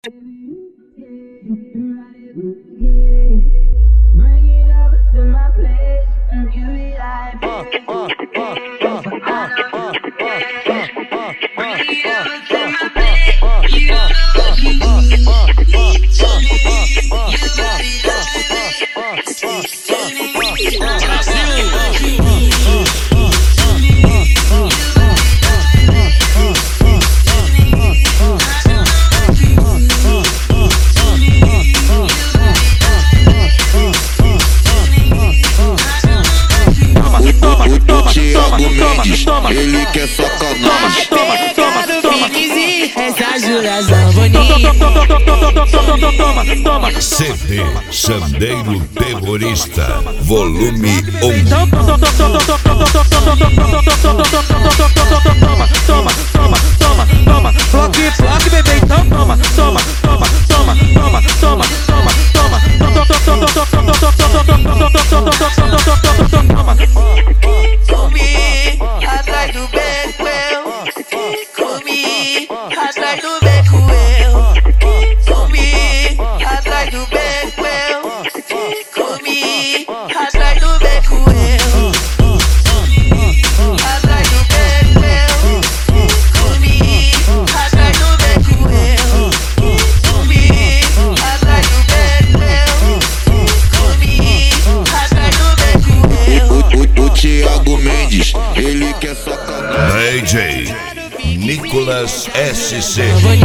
Ele quer sacanagem. Toma no piquezinho, essa Júlia Zamboni. CD Sandeiro Terrorista, volume 1. Flock, bebê, então toma. Comi atrás do beco eu. Comi atrás do beco eu. Comi atrás do beco eu. Comi atrás do beco eu. Atrás do beco eu. Comi atrás do beco eu. Comi atrás do beco eu. Comi atrás do beco eu. O Thiago Mendes, ele quer sacanagem. DJ Nicolas SC.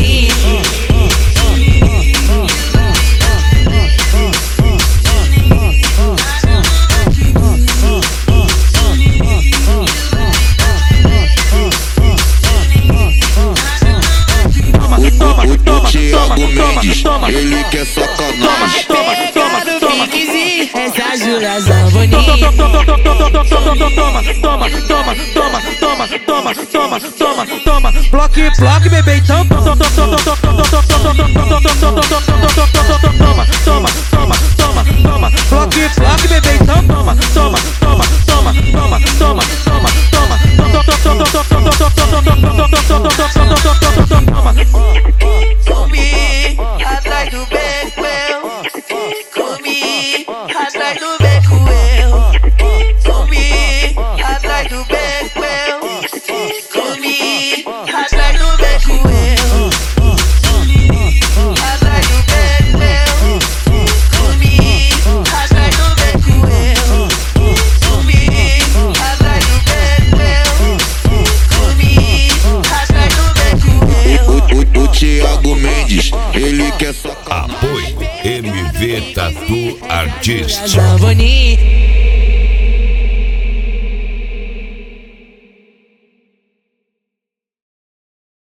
O Thiago Mendes, ele quer sacanagem. Toma no piquezinho, essa Júlia Zamboni. Toma. Flock, bebê, então toma. Flock, bebê, então toma. Comi atrás do beco eu. Comi atrás do beco eu. Comi atrás do beco eu. Comi atrás do beco eu. Atrás do beco eu. Comi atrás do beco eu. Comi atrás do beco eu. Comi atrás do beco eu. O Thiago Mendes, ele quer sacanagem. Apoio MV Tatu Artist. Zamboni.